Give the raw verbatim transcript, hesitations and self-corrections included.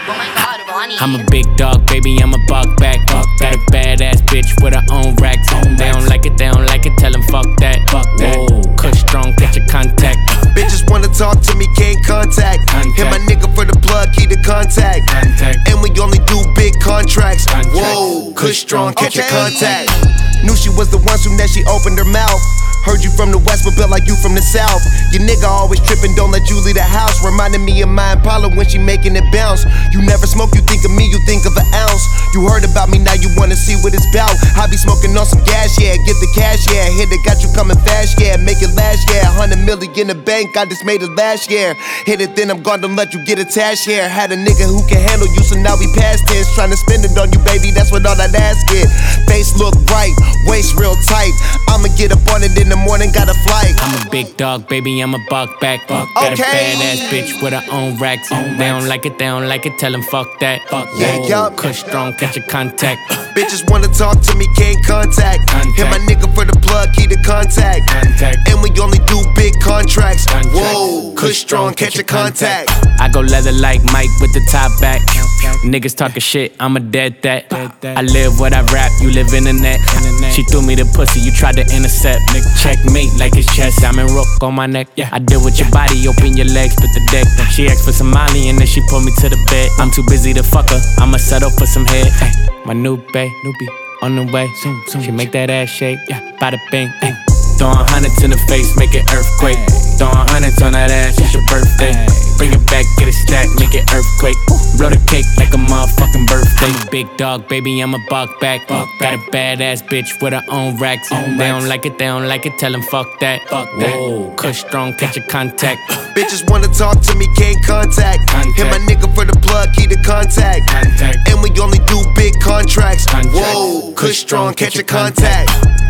I'm a big dog, baby, I'm a buck back. Got a badass bitch with her own racks. They don't like it, they don't like it, tell them fuck that. Whoa, Kush strong, catch your contact. Bitches wanna talk to me, can't contact. Hit my nigga for the plug, key to contact. And we only do big contracts. Whoa, Kush strong, catch your contact. Knew she was the one soon as she opened her mouth. Heard you from the west, but built like you from the south. Your nigga always trippin', don't let you leave the house. Reminding me of my Impala when she making it bounce. You never smoke, you think of me, you think of an ounce. You heard about me, now you wanna see what it's bout. I be smoking on some gas, yeah, get the cash, yeah. Hit it, got you coming fast, yeah, make it last, yeah. Hundred million in the bank, I just made it last year. Hit it, then I'm gone, don't let you get attached here. Had a nigga who can handle you, so now we past tense. Tryna spend it on you, baby, that's what all that ass get. Face look right, waist real tight. I'ma get up on it in the morning, got a flight. I'm a big dog, baby, I'm a buck back. Got a badass bitch with her own racks. They don't like it, they don't like it, tell them fuck that. Yeah, yup. Kush strong, catch your contact. Bitches wanna talk to me, can't contact. Hit my nigga for the plug, key to contact. And we only do big contracts. Whoa, Kush strong, catch your contact. I go leather like Mike with the top back. Niggas talking shit, I'm a dead that. I live what I rap, you live in the net. She threw me the pussy, you tried to intercept. Checkmate like it's chess, I'm in rook on my neck. I deal with your body, open your legs, split the deck. She asked for some Molly and then she pulled me to the bed. I'm too busy to fuck her, I'ma settle for some head. My new bae, newbie, on the way. She make that ass shake, bada bing. Throwing hundreds in the face, make it earthquake. Throwing hundreds on that ass, it's your birthday. Bring it back, get it stacked, make it earthquake. Blow the cake like a motherfucking birthday. Big dog, baby, I'm a buck back. Got a badass bitch with her own racks. They don't like it, they don't like it, tell them fuck that. Whoa, Kush strong, catch your contact. Bitches wanna talk to me, can't contact. Hit my nigga for the plug, key to contact. And we only do big contracts. Whoa, Kush strong, catch your contact.